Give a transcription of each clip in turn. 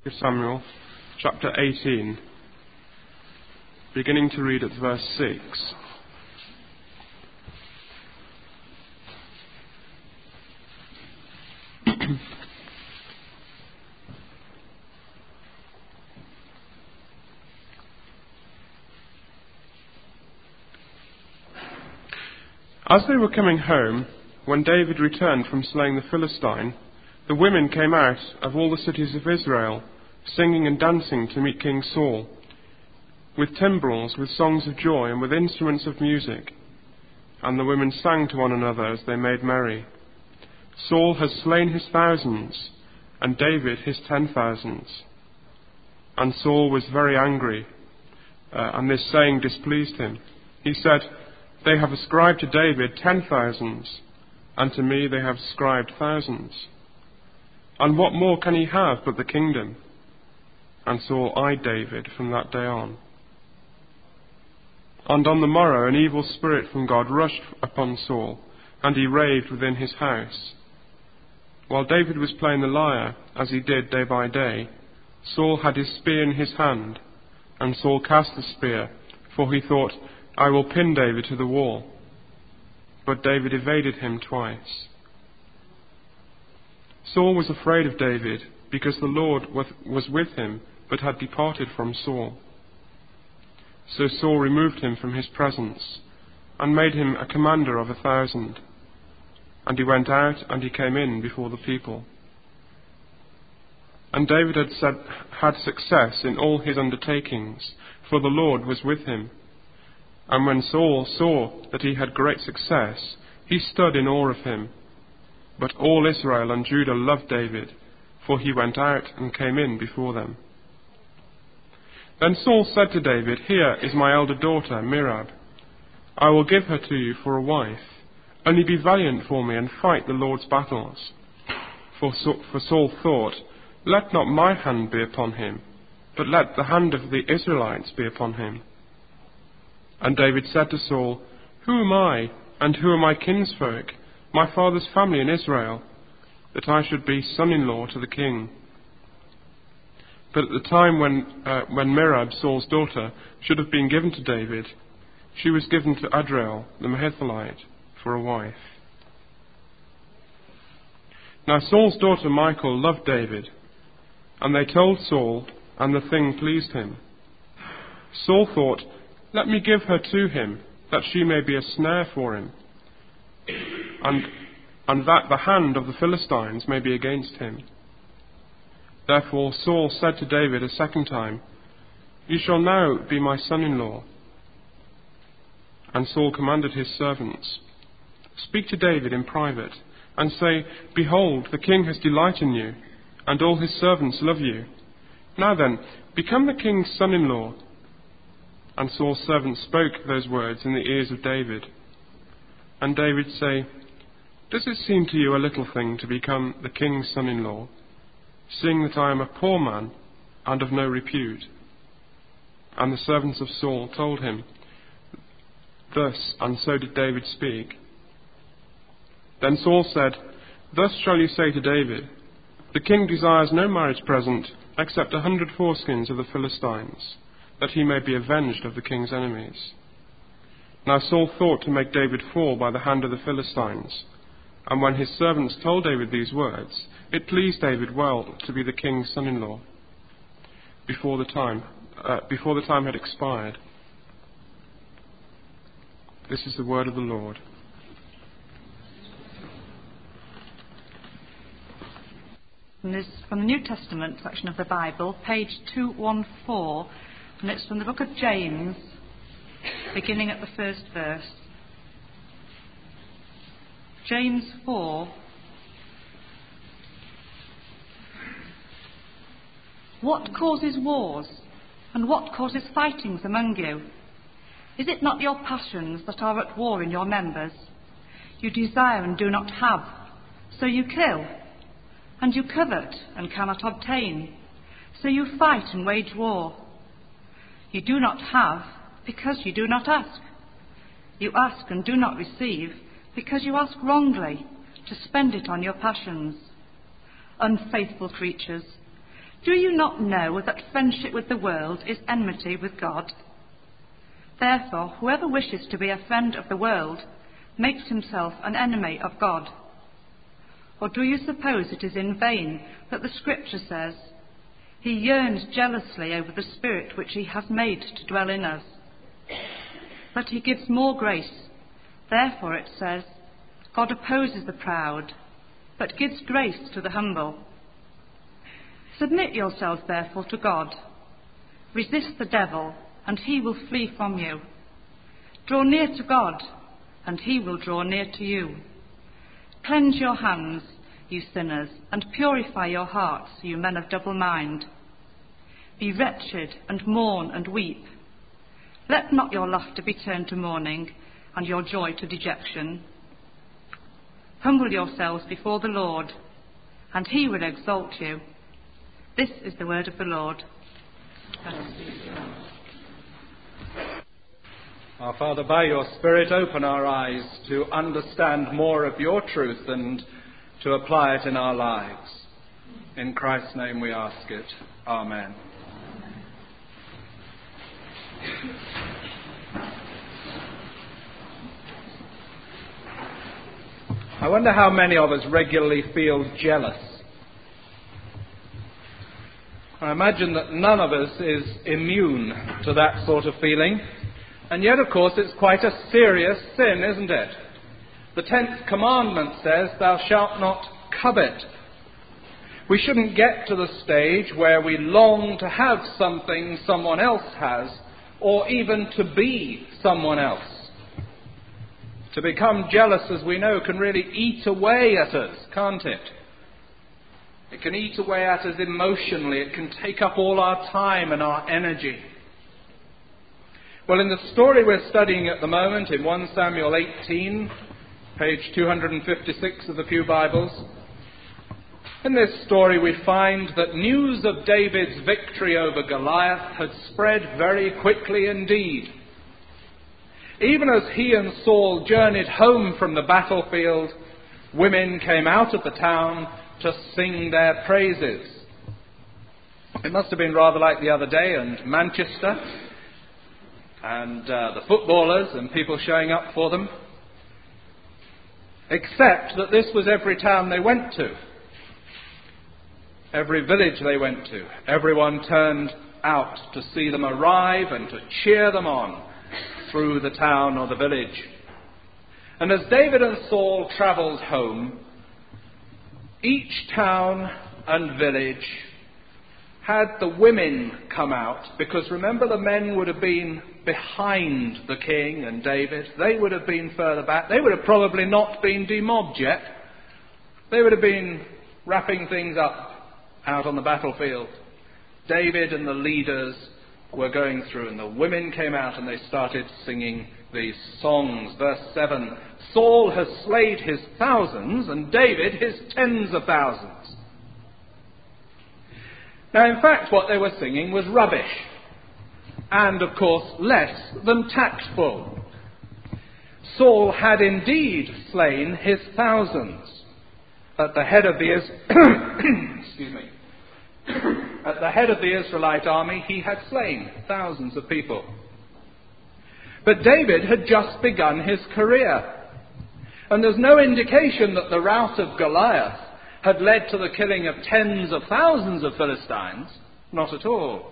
Samuel chapter 18, beginning to read at verse 6. As they were coming home, when David returned from slaying the Philistine, the women came out of all the cities of Israel, singing and dancing to meet King Saul, with timbrels, with songs of joy, and with instruments of music. And the women sang to one another as they made merry. Saul has slain his thousands, and David his 10,000s. And Saul was very angry, and this saying displeased him. He said, "They have ascribed to David 10,000s, and to me they have ascribed thousands. And what more can he have but the kingdom?" And Saul eyed David from that day on. And on the morrow an evil spirit from God rushed upon Saul, and he raved within his house. While David was playing the lyre, as he did day by day, Saul had his spear in his hand, and Saul cast the spear, for he thought, "I will pin David to the wall." But David evaded him twice. Saul was afraid of David, because the Lord was with him, but had departed from Saul. So Saul removed him from his presence, and made him a commander of 1,000. And he went out, and he came in before the people. And David had success in all his undertakings, for the Lord was with him. And when Saul saw that he had great success, he stood in awe of him. But all Israel and Judah loved David, for he went out and came in before them. Then Saul said to David, "Here is my elder daughter, Merab. I will give her to you for a wife. Only be valiant for me and fight the Lord's battles." For Saul thought, "Let not my hand be upon him, but let the hand of the Israelites be upon him." And David said to Saul, "Who am I, and who are my kinsfolk, my father's family in Israel, that I should be son-in-law to the king?" But at the time when Merab, Saul's daughter, should have been given to David, she was given to Adriel, the Mehithalite, for a wife. Now Saul's daughter Michal loved David, and they told Saul, and the thing pleased him. Saul thought, "Let me give her to him, that she may be a snare for him, and that the hand of the Philistines may be against him." Therefore Saul said to David a second time, "You shall now be my son-in-law." And Saul commanded his servants, "Speak to David in private, and say, 'Behold, the king has delight in you, and all his servants love you. Now then, become the king's son-in-law.'" And Saul's servants spoke those words in the ears of David. And David said, "Does it seem to you a little thing to become the king's son-in-law, seeing that I am a poor man and of no repute?" And the servants of Saul told him thus, and so did David speak. Then Saul said, "Thus shall you say to David, 'The king desires no marriage present except 100 foreskins of the Philistines, that he may be avenged of the king's enemies.'" Now Saul thought to make David fall by the hand of the Philistines. And when his servants told David these words, it pleased David well to be the king's son-in-law before the time had expired. This is the word of the Lord. And this is from the New Testament section of the Bible, page 214, and it's from the book of James, beginning at the first verse. James 4. "What causes wars, and what causes fightings among you? Is it not your passions that are at war in your members? You desire and do not have, so you kill. And you covet and cannot obtain, so you fight and wage war. You do not have, because you do not ask. You ask and do not receive, because you ask wrongly, to spend it on your passions. Unfaithful creatures, Do you not know that friendship with the world is enmity with God? Therefore, whoever wishes to be a friend of the world makes himself an enemy of God. Or do you suppose it is in vain that the Scripture says, "He yearns jealously over the Spirit which he has made to dwell in us"? But he gives more grace. Therefore it says, "God opposes the proud, but gives grace to the humble." Submit yourselves therefore to God. Resist the devil, and he will flee from you. Draw near to God, and he will draw near to you. Cleanse your hands, you sinners, and purify your hearts, you men of double mind. Be wretched, and mourn, and weep. Let not your laughter be turned to mourning, and your joy to dejection. Humble yourselves before the Lord, and he will exalt you. This is the word of the Lord. Our Father, by your Spirit, open our eyes to understand more of your truth and to apply it in our lives. In Christ's name we ask it. Amen. I wonder how many of us regularly feel jealous. I imagine that none of us is immune to that sort of feeling. And yet, of course, it's quite a serious sin, isn't it? The 10th commandment says, "Thou shalt not covet." We shouldn't get to the stage where we long to have something someone else has, or even to be someone else. To become jealous, as we know, can really eat away at us, can't it? It can eat away at us emotionally. It can take up all our time and our energy. Well, in the story we're studying at the moment, in 1 Samuel 18, page 256 of the Pew Bibles, in this story we find that news of David's victory over Goliath had spread very quickly indeed. Even as he and Saul journeyed home from the battlefield, women came out of the town to sing their praises. It must have been rather like the other day in Manchester, and the footballers and people showing up for them. Except that this was every town they went to. Every village they went to. Everyone turned out to see them arrive and to cheer them on through the town or the village. And as David and Saul travelled home, each town and village had the women come out, because remember, the men would have been behind the king and David. They would have been further back. They would have probably not been demobbed yet. They would have been wrapping things up out on the battlefield. David and the leaders were going through, and the women came out and they started singing these songs. Verse 7, "Saul has slayed his thousands, and David his tens of thousands." Now, in fact, what they were singing was rubbish, and, of course, less than tactful. Saul had indeed slain his thousands. At the head of the at the head of the Israelite army, he had slain thousands of people. But David had just begun his career, and there's no indication that the rout of Goliath had led to the killing of tens of thousands of Philistines. Not at all.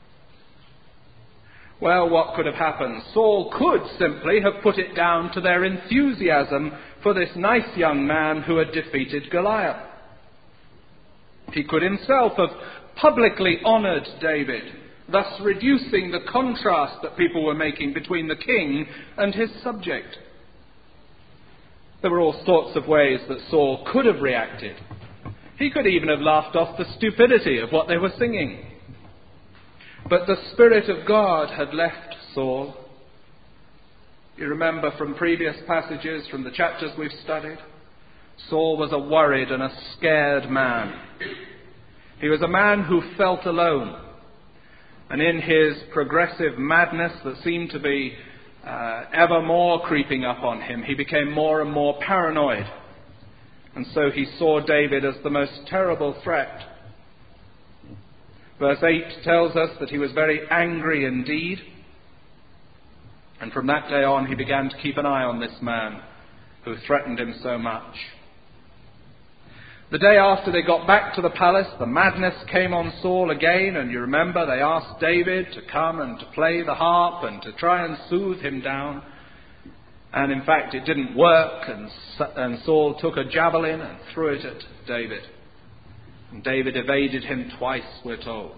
Well, what could have happened? Saul could simply have put it down to their enthusiasm for this nice young man who had defeated Goliath. He could himself have publicly honoured David, thus reducing the contrast that people were making between the king and his subject. There were all sorts of ways that Saul could have reacted. He could even have laughed off the stupidity of what they were singing. But the Spirit of God had left Saul. You remember from previous passages, from the chapters we've studied, Saul was a worried and a scared man. He was a man who felt alone. And in his progressive madness that seemed to be ever more creeping up on him, he became more and more paranoid. And so he saw David as the most terrible threat. Verse 8 tells us that he was very angry indeed. And from that day on, he began to keep an eye on this man who threatened him so much. The day after they got back to the palace, the madness came on Saul again, and you remember they asked David to come and to play the harp and to try and soothe him down. And in fact, it didn't work, and Saul took a javelin and threw it at David. And David evaded him twice, we're told.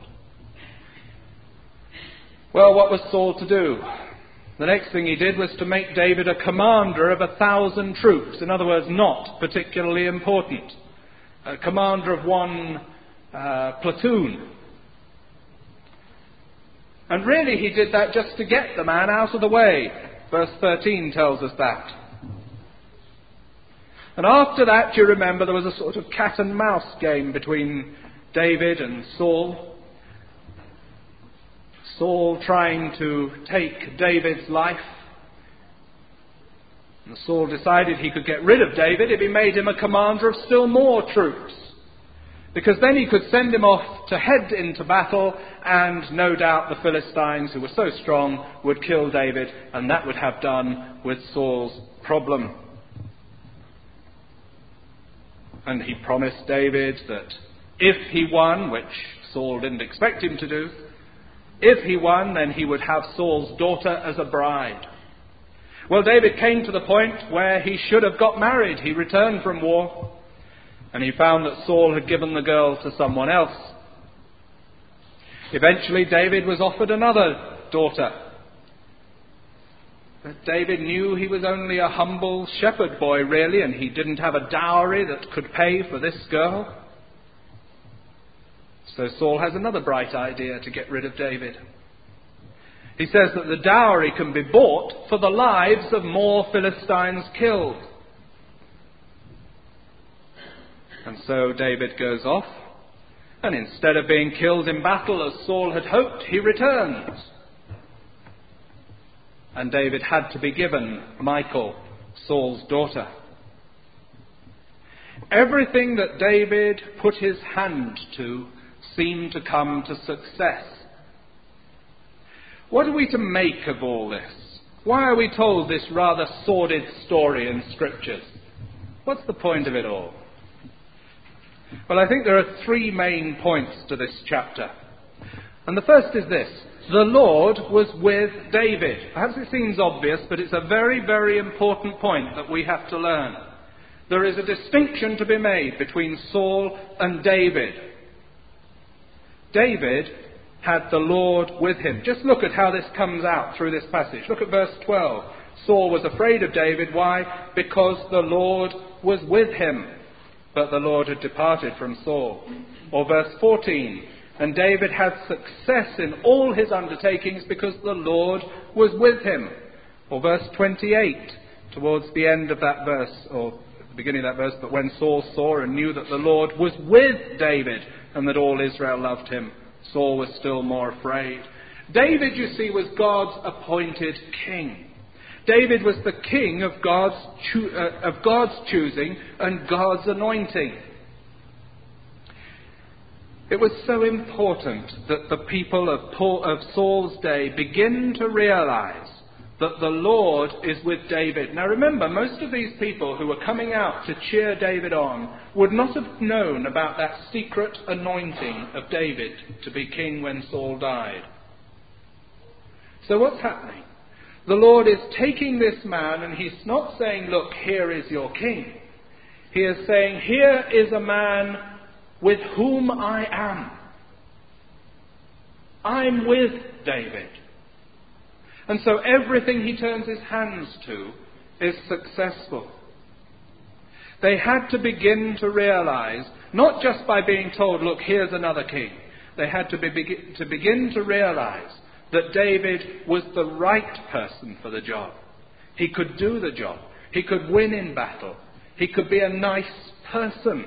Well, what was Saul to do? The next thing he did was to make David a commander of 1,000 troops. In other words, not particularly important. A commander of one platoon. And really he did that just to get the man out of the way. Verse 13 tells us that. And after that, you remember, there was a sort of cat and mouse game between David and Saul. Saul trying to take David's life. And Saul decided he could get rid of David if he made him a commander of still more troops. Because then he could send him off to head into battle, and no doubt the Philistines, who were so strong, would kill David, and that would have done with Saul's problem. And he promised David that if he won, which Saul didn't expect him to do, if he won, then he would have Saul's daughter as a bride. Well, David came to the point where he should have got married. He returned from war, and he found that Saul had given the girl to someone else. Eventually, David was offered another daughter. But David knew he was only a humble shepherd boy, really, and he didn't have a dowry that could pay for this girl. So Saul has another bright idea to get rid of David. He says that the dowry can be bought for the lives of more Philistines killed. And so David goes off, and instead of being killed in battle as Saul had hoped, he returns. And David had to be given Michal, Saul's daughter. Everything that David put his hand to seemed to come to success. What are we to make of all this? Why are we told this rather sordid story in Scriptures? What's the point of it all? Well, I think there are three main points to this chapter. And the first is this: the Lord was with David. Perhaps it seems obvious, but it's a very, very important point that we have to learn. There is a distinction to be made between Saul and David. David had the Lord with him. Just look at how this comes out through this passage. Look at verse 12. Saul was afraid of David. Why? Because the Lord was with him, but the Lord had departed from Saul. Or verse 14. And David had success in all his undertakings because the Lord was with him. Or verse 28, towards the end of that verse, or the beginning of that verse, but when Saul saw and knew that the Lord was with David and that all Israel loved him, Saul was still more afraid. David, you see, was God's appointed king. David was the king of God's choosing and God's anointing. It was so important that the people of Saul's day begin to realize that the Lord is with David. Now remember, most of these people who were coming out to cheer David on would not have known about that secret anointing of David to be king when Saul died. So what's happening? The Lord is taking this man, and he's not saying, look, here is your king. He is saying, here is a man with whom I am. I'm with David. And so everything he turns his hands to is successful. They had to begin to realize, not just by being told, look, here's another king. They had to begin to realize that David was the right person for the job. He could do the job. He could win in battle. He could be a nice person.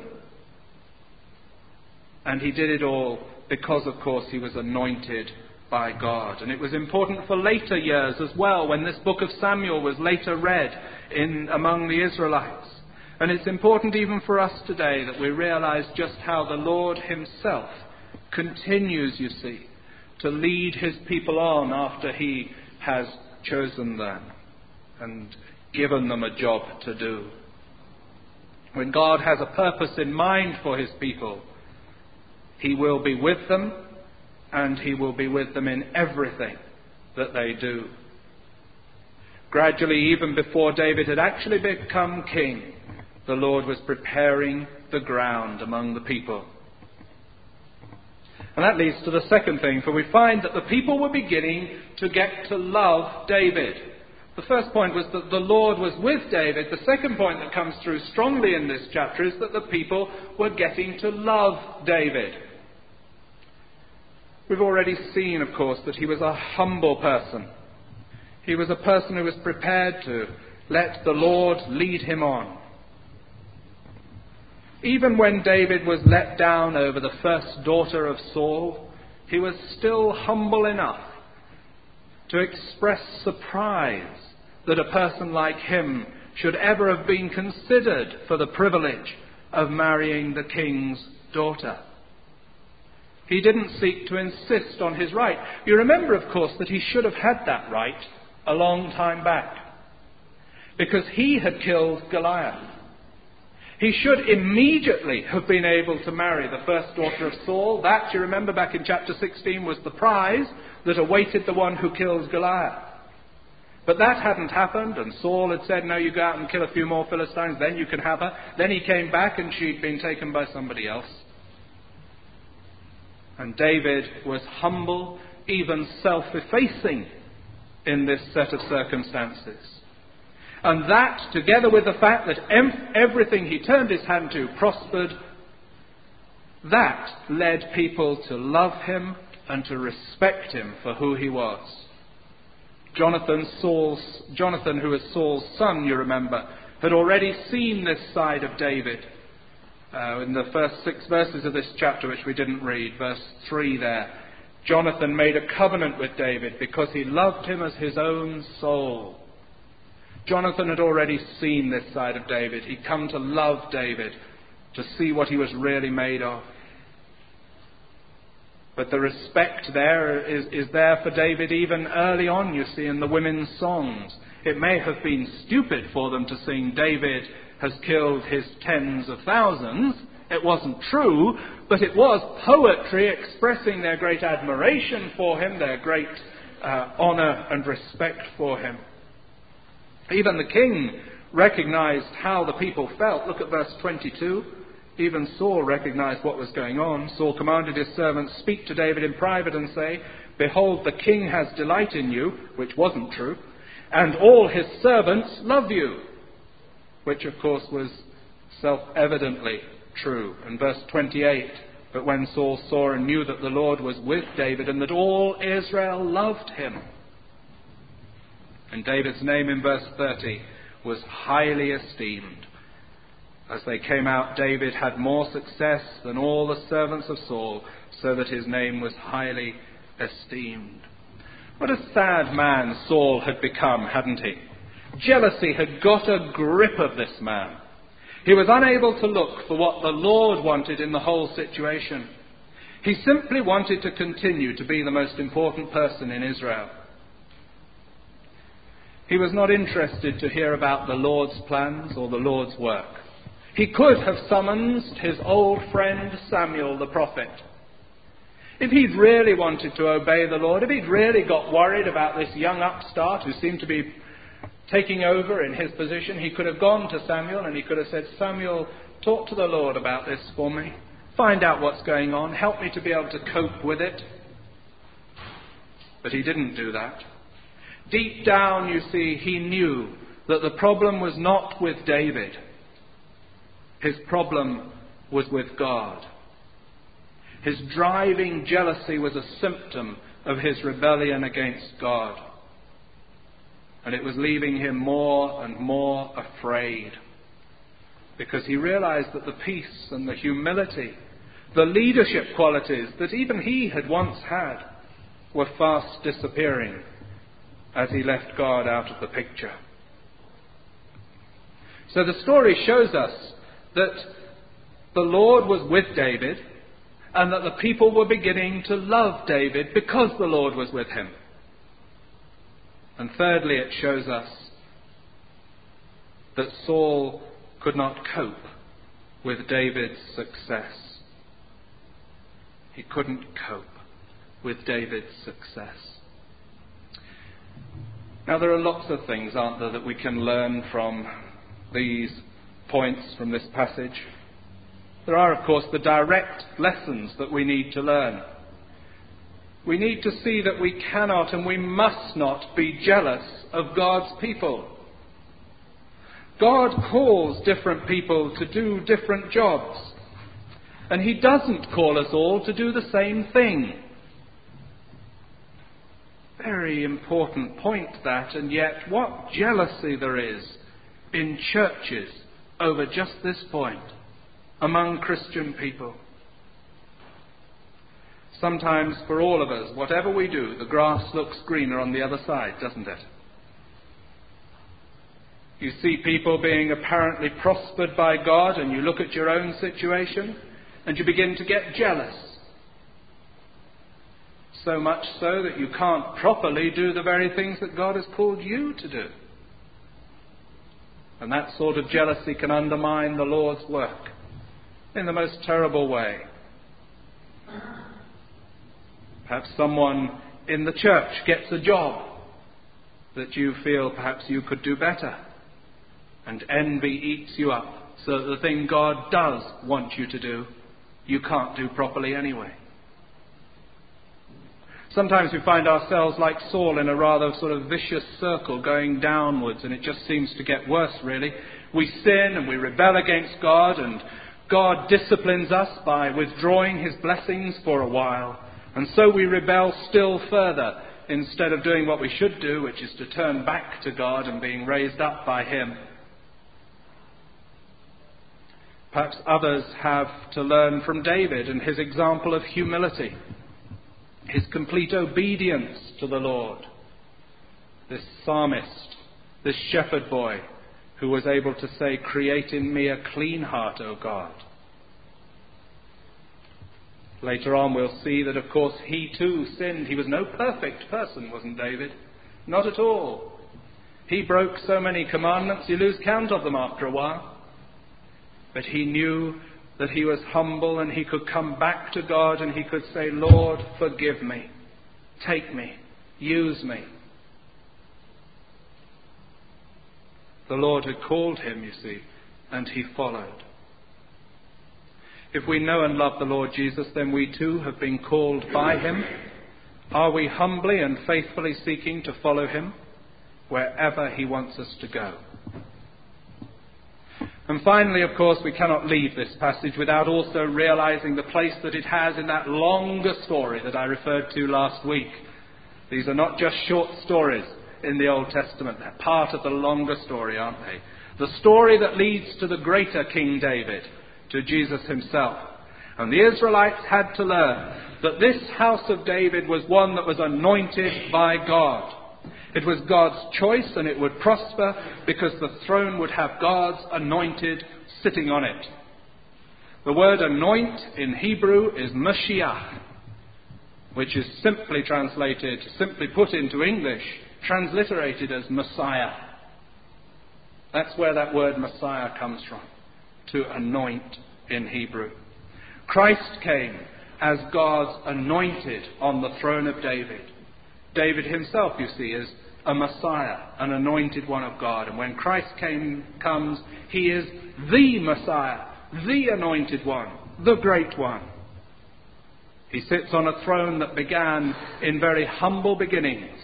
And he did it all because, of course, he was anointed by God. And it was important for later years as well, when this book of Samuel was later read among the Israelites. And it's important even for us today that we realize just how the Lord himself continues, you see, to lead his people on after he has chosen them and given them a job to do. When God has a purpose in mind for his people, he will be with them, and he will be with them in everything that they do. Gradually, even before David had actually become king, the Lord was preparing the ground among the people. And that leads to the second thing, for we find that the people were beginning to get to love David. The first point was that the Lord was with David. The second point that comes through strongly in this chapter is that the people were getting to love David. We've already seen, of course, that he was a humble person. He was a person who was prepared to let the Lord lead him on. Even when David was let down over the first daughter of Saul, he was still humble enough to express surprise that a person like him should ever have been considered for the privilege of marrying the king's daughter. He didn't seek to insist on his right. You remember, of course, that he should have had that right a long time back, because he had killed Goliath. He should immediately have been able to marry the first daughter of Saul. That, you remember back in chapter 16, was the prize that awaited the one who kills Goliath. But that hadn't happened, and Saul had said, no, you go out and kill a few more Philistines, then you can have her. Then he came back and she'd been taken by somebody else. And David was humble, even self-effacing in this set of circumstances. And that, together with the fact that everything he turned his hand to prospered, that led people to love him and to respect him for who he was. Jonathan, who was Saul's son, you remember, had already seen this side of David. In the first 6 verses of this chapter, which we didn't read, verse 3 there, Jonathan made a covenant with David because he loved him as his own soul. Jonathan had already seen this side of David. He'd come to love David, to see what he was really made of. But the respect there is there for David even early on, you see, in the women's songs. It may have been stupid for them to sing, David has killed his tens of thousands. It wasn't true, but it was poetry expressing their great admiration for him, their great honour and respect for him. Even the king recognized how the people felt. Look at verse 22. Even Saul recognized what was going on. Saul commanded his servants, speak to David in private and say, behold, the king has delight in you, which wasn't true, and all his servants love you, which of course was self-evidently true. And verse 28, but when Saul saw and knew that the Lord was with David and that all Israel loved him. And David's name in verse 30 was highly esteemed. As they came out, David had more success than all the servants of Saul, so that his name was highly esteemed. What a sad man Saul had become, hadn't he? Jealousy had got a grip of this man. He was unable to look for what the Lord wanted in the whole situation. He simply wanted to continue to be the most important person in Israel. He was not interested to hear about the Lord's plans or the Lord's work. He could have summoned his old friend Samuel the prophet. If he'd really wanted to obey the Lord, if he'd really got worried about this young upstart who seemed to be taking over in his position, he could have gone to Samuel and he could have said, Samuel, talk to the Lord about this for me. Find out what's going on. Help me to be able to cope with it. But he didn't do that. Deep down, you see, he knew that the problem was not with David. His problem was with God. His driving jealousy was a symptom of his rebellion against God. And it was leaving him more and more afraid, because he realized that the peace and the humility, the leadership qualities that even he had once had, were fast disappearing as he left God out of the picture. So the story shows us that the Lord was with David, and that the people were beginning to love David because the Lord was with him. And thirdly, it shows us that Saul could not cope with David's success. He couldn't cope with David's success. Now, there are lots of things, aren't there, that we can learn from these points from this passage. There are, of course, the direct lessons that we need to learn. We need to see that we cannot and we must not be jealous of God's people. God calls different people to do different jobs, and He doesn't call us all to do the same thing. Very important point that, and yet what jealousy there is in churches over just this point among Christian people. Sometimes for all of us, whatever we do, the grass looks greener on the other side, doesn't it? You see people being apparently prospered by God, and you look at your own situation and you begin to get jealous. So much so that you can't properly do the very things that God has called you to do. And that sort of jealousy can undermine the Lord's work in the most terrible way. Perhaps someone in the church gets a job that you feel perhaps you could do better, and envy eats you up, so that the thing God does want you to do, you can't do properly anyway. Sometimes we find ourselves like Saul in a rather sort of vicious circle going downwards, and it just seems to get worse, really. We sin and we rebel against God, and God disciplines us by withdrawing His blessings for a while. And so we rebel still further instead of doing what we should do, which is to turn back to God and being raised up by Him. Perhaps others have to learn from David and his example of humility, his complete obedience to the Lord. This psalmist, this shepherd boy, who was able to say, "Create in me a clean heart, O God." Later on we'll see that, of course, he too sinned. He was no perfect person, wasn't David? Not at all. He broke so many commandments, you lose count of them after a while. But he knew that he was humble, and he could come back to God and he could say, "Lord, forgive me. Take me. Use me." The Lord had called him, you see, and he followed. If we know and love the Lord Jesus, then we too have been called by Him. Are we humbly and faithfully seeking to follow Him wherever He wants us to go? And finally, of course, we cannot leave this passage without also realizing the place that it has in that longer story that I referred to last week. These are not just short stories in the Old Testament. They're part of the longer story, aren't they? The story that leads to the greater King David, to Jesus himself. And the Israelites had to learn that this house of David was one that was anointed by God. It was God's choice, and it would prosper because the throne would have God's anointed sitting on it. The word anoint in Hebrew is Mashiach, which is simply put into English, transliterated as Messiah. That's where that word Messiah comes from, to anoint in Hebrew. Christ came as God's anointed on the throne of David. David himself, you see, is a Messiah, an anointed one of God. And when Christ comes, He is the Messiah, the anointed one, the great one. He sits on a throne that began in very humble beginnings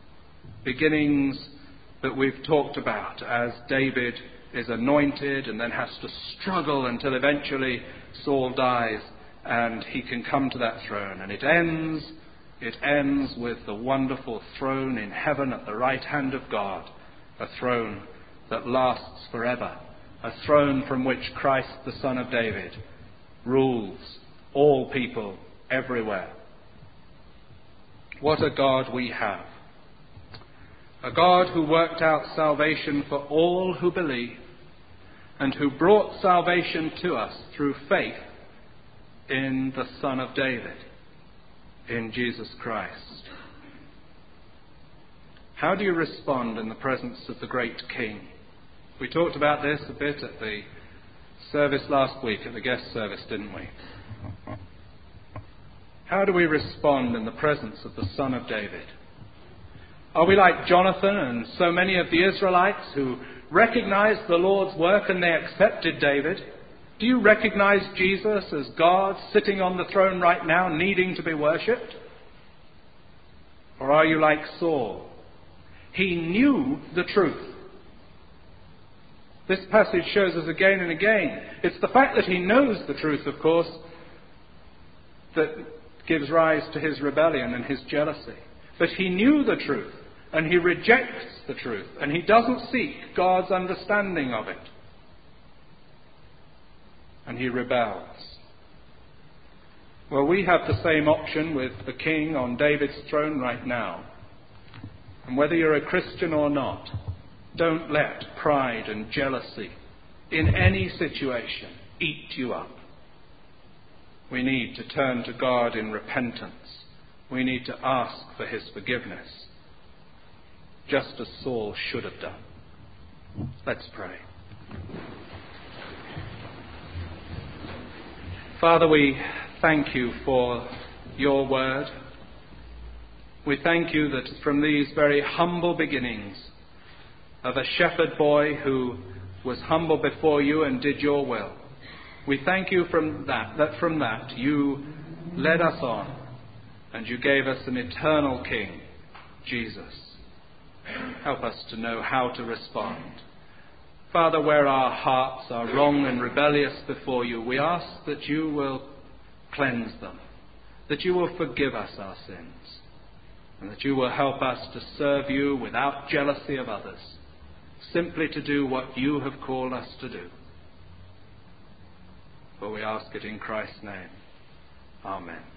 that we've talked about, as David is anointed and then has to struggle until eventually Saul dies and he can come to that throne. And it ends with the wonderful throne in heaven at the right hand of God, a throne that lasts forever, a throne from which Christ, the Son of David, rules all people everywhere. What a God we have. A God who worked out salvation for all who believe, and who brought salvation to us through faith in the Son of David, in Jesus Christ. How do you respond in the presence of the great King? We talked about this a bit at the service last week, at the guest service, didn't we? How do we respond in the presence of the Son of David? Are we like Jonathan and so many of the Israelites who recognized the Lord's work and they accepted David? Do you recognize Jesus as God sitting on the throne right now, needing to be worshipped? Or are you like Saul? He knew the truth. This passage shows us again and again. It's the fact that he knows the truth, of course, that gives rise to his rebellion and his jealousy. But he knew the truth, and he rejects the truth, and he doesn't seek God's understanding of it. And he rebels. Well, we have the same option with the king on David's throne right now. And whether you're a Christian or not, don't let pride and jealousy in any situation eat you up. We need to turn to God in repentance. We need to ask for his forgiveness, just as Saul should have done. Let's pray. Father, we thank you for your word. We thank you that from these very humble beginnings of a shepherd boy who was humble before you and did your will, we thank you from that you led us on and you gave us an eternal King, Jesus. Help us to know how to respond. Father, where our hearts are wrong and rebellious before you, we ask that you will cleanse them, that you will forgive us our sins, and that you will help us to serve you without jealousy of others, simply to do what you have called us to do. For we ask it in Christ's name. Amen.